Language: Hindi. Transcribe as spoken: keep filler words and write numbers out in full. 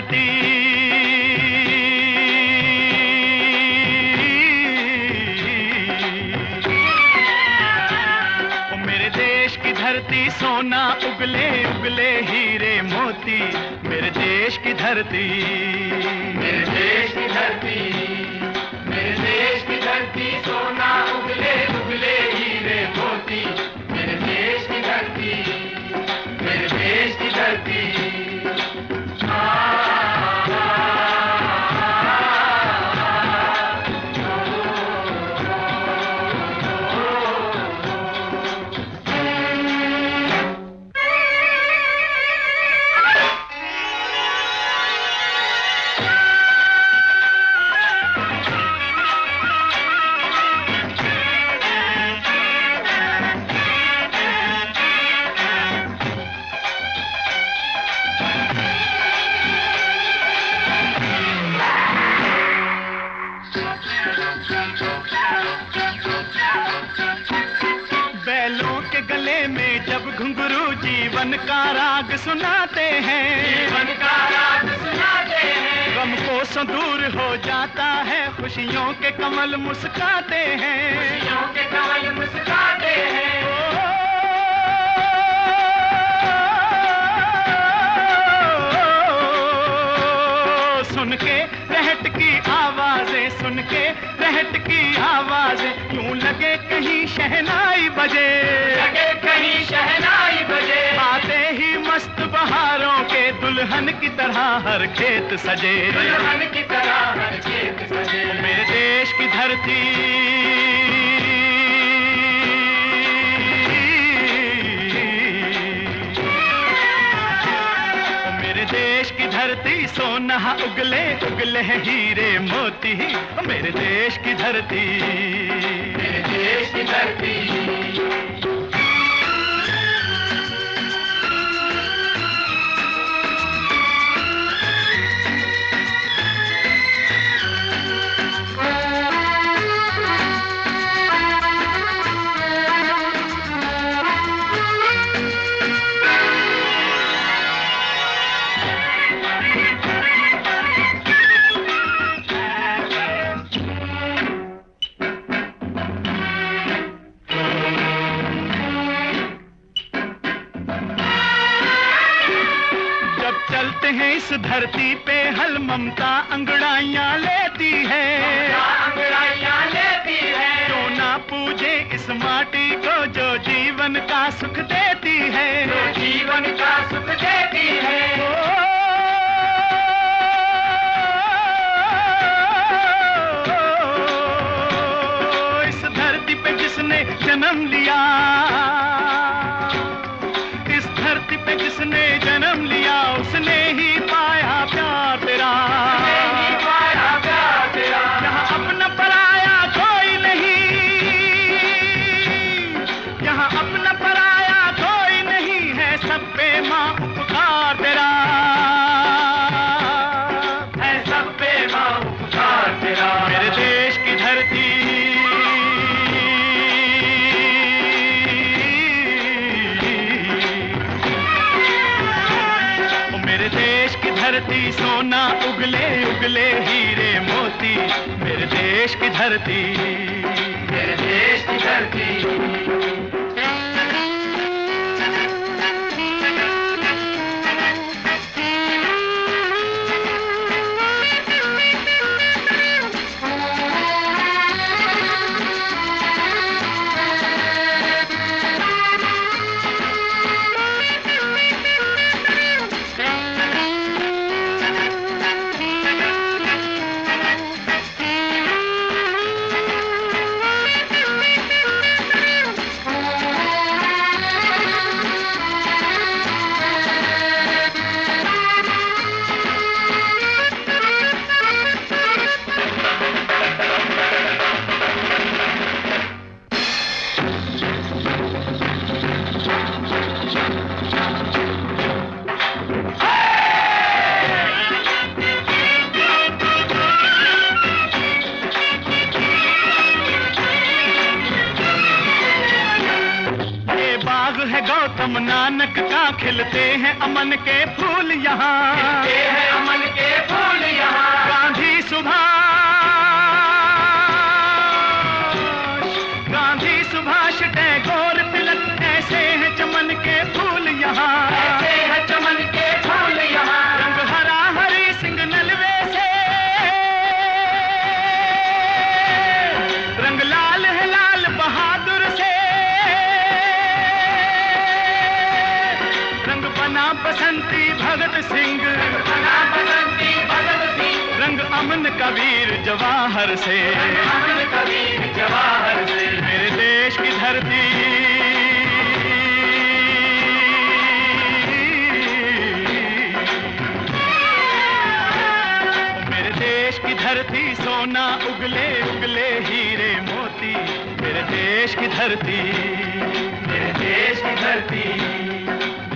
धरती, ओ मेरे देश की धरती सोना उगले उगले हीरे मोती, मेरे देश की धरती, मेरे देश की धरती, मेरे देश की धरती सोना उगले उगले हीरे मोती, मेरे देश की धरती, मेरे देश की धरती। बैलों के गले में जब घुंघरू जीवन का राग सुनाते हैं, जीवन का राग सुनाते हैं, गम को सो दूर हो जाता है, खुशियों के कमल मुस्काते हैं, खुशियों के कमल मुस्काते हैं। सुन के रहट की आवाजें, सुन के रहट की आवाजें, यूं लगे कहीं शहनाई बजे, लगे कहीं शहनाई बजे, आते ही मस्त बहारों के दुल्हन की तरह हर खेत सजे, दुल्हन की तरह हर खेत सजे। मेरे देश की धरती, मेरे देश की धरती सोना उगले उगले हीरे मोती, मेरे देश की धरती, मेरे देश की धरती। चलते हैं इस धरती पे हल ममता अंगड़ाइयाँ लेती है, अंगड़ाइयाँ लेती है, क्यों ना पूजे इस माटी को जो जीवन का सुख देती है, जो जीवन का सुख देती है। ओ, इस धरती पे जिसने जन्म लिया, इस धरती पे जिसने जन्म लिया, उसने ही पाया प्यार तेरा, नहीं पाया प्यार तेरा। यहाँ अपना पराया कोई नहीं, यहाँ अपना पराया कोई नहीं है, सब पे माँ उपकार तेरा, है सब पे माँ उपकार तेरा। मेरे देश की धरती, देश की धरती सोना उगले उगले हीरे मोती, मेरे देश की धरती, मेरे देश की धरती। गौतम नानक का खिलते हैं अमन के फूल यहाँ, खिलते हैं अमन के फूल यहाँ। गांधी सुभाष, गांधी सुभाष टैगोर तिलक, ऐसे हैं चमन के फूल यहाँ, ऐसे हैं चमन के फूल यहाँ। रंग हरा हरी सिंह नलवे से, रंग लाल है लाल बहादुर से, रंग बना बसंती भगत सिंह, बना बसंती भगत सिंह। रंग अमन कबीर जवाहर से, अमन कबीर जवाहर से। मेरे देश की धरती, मेरे देश की धरती सोना उगले उगले हीरे मोती, मेरे देश की धरती, मेरे देश की धरती।